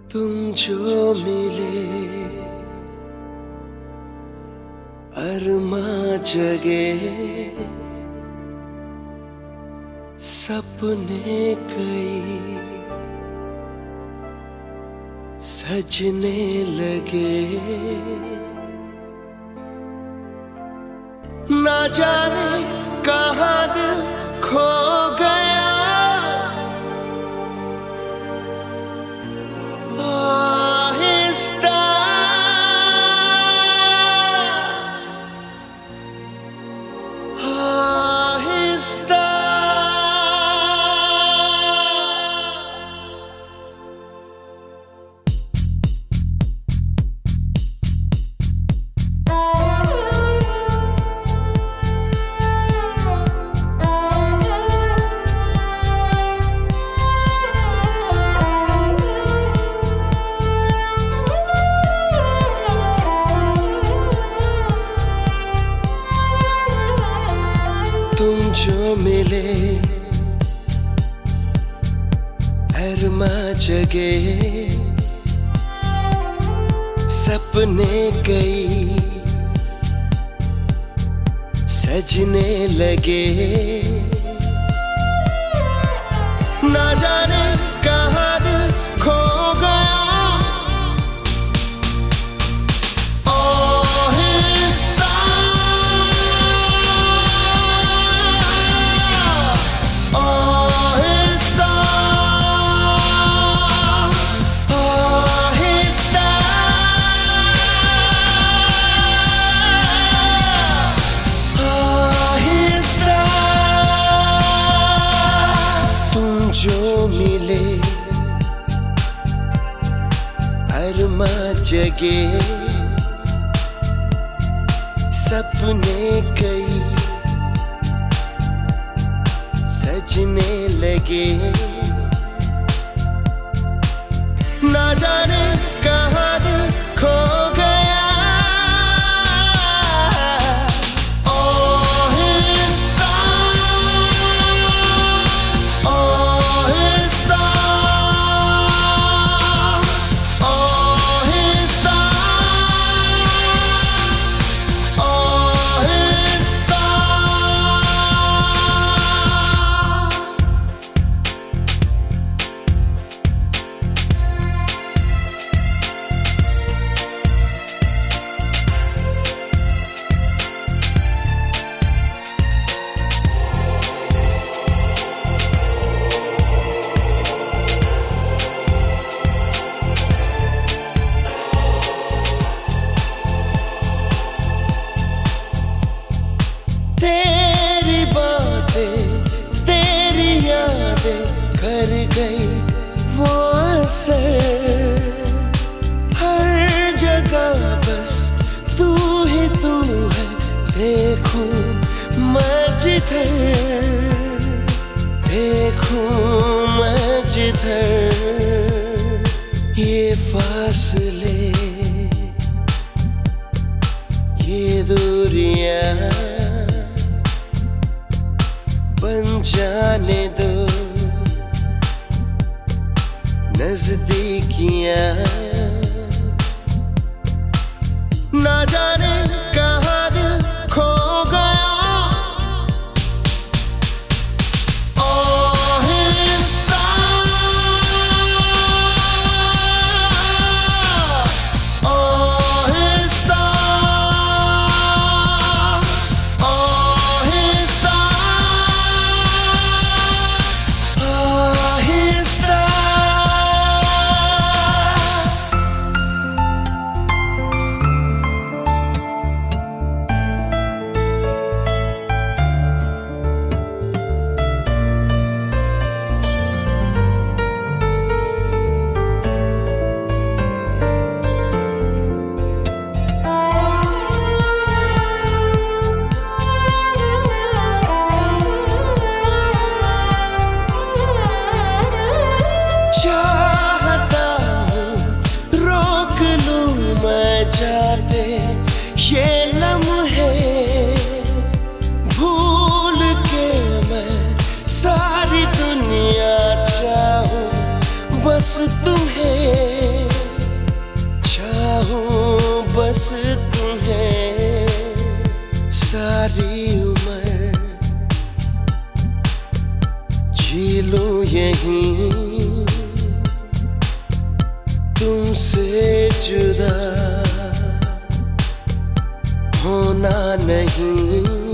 तुम जो मिले अरमा जगे, सपने कई सजने लगे। ना जाने कहाँ दिल खो गया, आहिस्ता आहिस्ता तुम जो मिले अरमा जगे, सपने कई सजने लगे। ना जाने कहाँ दिल खो गया, जो मिले अरमा जगे, सपने कई सजने लगे। ना जाने कहाँ दिल खो गया, तेरी बातें तेरी यादें कर गई वो असर। हर जगह बस तू ही तू है, देखूं मैं जिधर, देखूं मैं जिधर। ये फासले ये दूरियां बन जाने दो नजदीकियां। ना जाने कहाँ दिल खो गया, आहिस्ता आहिस्ता नहीं, तुमसे जुदा होना नहीं।